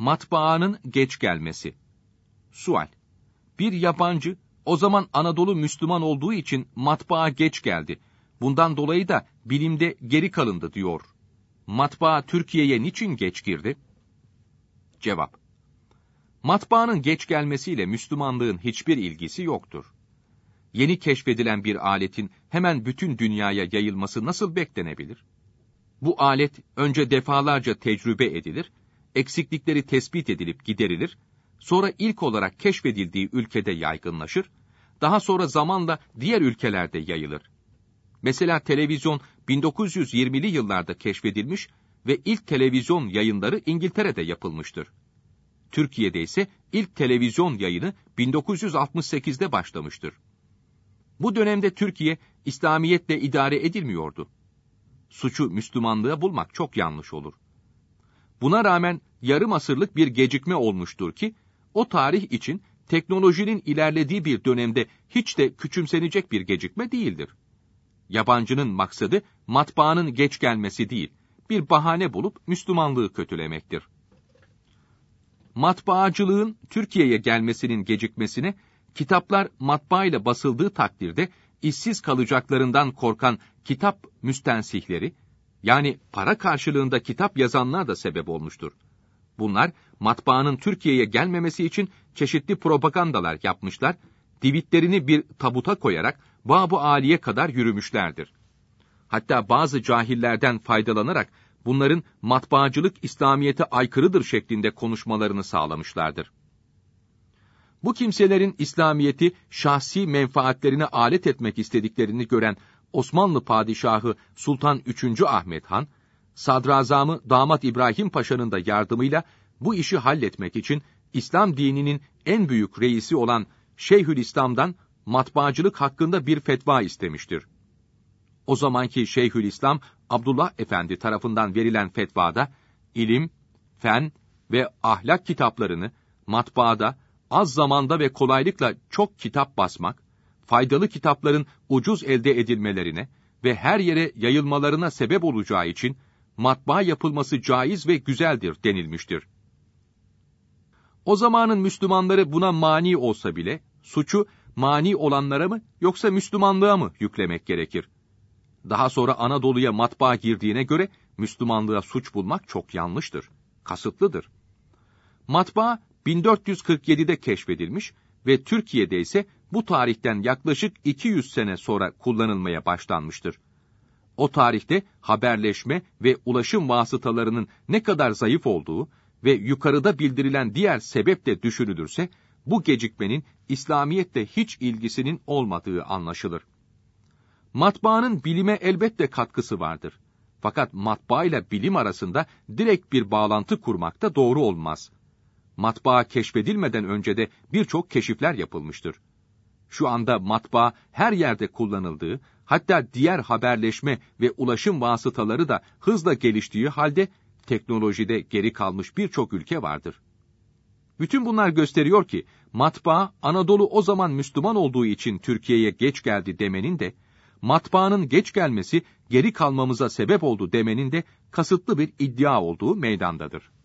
Matbaanın geç gelmesi. Sual: Bir yabancı, o zaman Anadolu Müslüman olduğu için matbaa geç geldi. Bundan dolayı da bilimde geri kalındı diyor. Matbaa Türkiye'ye niçin geç girdi? Cevap: Matbaanın geç gelmesiyle Müslümanlığın hiçbir ilgisi yoktur. Yeni keşfedilen bir aletin hemen bütün dünyaya yayılması nasıl beklenebilir? Bu alet önce defalarca tecrübe edilir, eksiklikleri tespit edilip giderilir, sonra ilk olarak keşfedildiği ülkede yaygınlaşır, daha sonra zamanla diğer ülkelerde yayılır. Mesela televizyon 1920'li yıllarda keşfedilmiş ve ilk televizyon yayınları İngiltere'de yapılmıştır. Türkiye'de ise ilk televizyon yayını 1968'de başlamıştır. Bu dönemde Türkiye, İslamiyetle idare edilmiyordu. Suçu Müslümanlığa bulmak çok yanlış olur. Buna rağmen yarım asırlık bir gecikme olmuştur ki, o tarih için teknolojinin ilerlediği bir dönemde hiç de küçümsenecek bir gecikme değildir. Yabancının maksadı matbaanın geç gelmesi değil, bir bahane bulup Müslümanlığı kötülemektir. Matbaacılığın Türkiye'ye gelmesinin gecikmesine, kitaplar matbaayla basıldığı takdirde işsiz kalacaklarından korkan kitap müstensihleri, yani para karşılığında kitap yazanlar da sebep olmuştur. Bunlar, matbaanın Türkiye'ye gelmemesi için çeşitli propagandalar yapmışlar, divitlerini bir tabuta koyarak Bab-ı Ali'ye kadar yürümüşlerdir. Hatta bazı cahillerden faydalanarak bunların matbaacılık İslamiyet'e aykırıdır şeklinde konuşmalarını sağlamışlardır. Bu kimselerin İslamiyet'i şahsi menfaatlerine alet etmek istediklerini gören Osmanlı Padişahı Sultan 3. Ahmet Han, Sadrazamı Damat İbrahim Paşa'nın da yardımıyla bu işi halletmek için İslam dininin en büyük reisi olan Şeyhülislam'dan matbaacılık hakkında bir fetva istemiştir. O zamanki Şeyhülislam Abdullah Efendi tarafından verilen fetvada, ilim, fen ve ahlak kitaplarını matbaada, az zamanda ve kolaylıkla çok kitap basmak, faydalı kitapların ucuz elde edilmelerine ve her yere yayılmalarına sebep olacağı için matbaa yapılması caiz ve güzeldir denilmiştir. O zamanın Müslümanları buna mani olsa bile, suçu mani olanlara mı yoksa Müslümanlığa mı yüklemek gerekir? Daha sonra Anadolu'ya matbaa girdiğine göre Müslümanlığa suç bulmak çok yanlıştır, kasıtlıdır. Matbaa 1447'de keşfedilmiş ve Türkiye'de ise bu tarihten yaklaşık 200 sene sonra kullanılmaya başlanmıştır. O tarihte haberleşme ve ulaşım vasıtalarının ne kadar zayıf olduğu ve yukarıda bildirilen diğer sebep de düşünülürse, bu gecikmenin İslamiyetle hiç ilgisinin olmadığı anlaşılır. Matbaanın bilime elbette katkısı vardır. Fakat matbaa ile bilim arasında direkt bir bağlantı kurmak da doğru olmaz. Matbaa keşfedilmeden önce de birçok keşifler yapılmıştır. Şu anda matbaa her yerde kullanıldığı, hatta diğer haberleşme ve ulaşım vasıtaları da hızla geliştiği halde teknolojide geri kalmış birçok ülke vardır. Bütün bunlar gösteriyor ki matbaa Anadolu o zaman Müslüman olduğu için Türkiye'ye geç geldi demenin de, matbaanın geç gelmesi geri kalmamıza sebep oldu demenin de kasıtlı bir iddia olduğu meydandadır.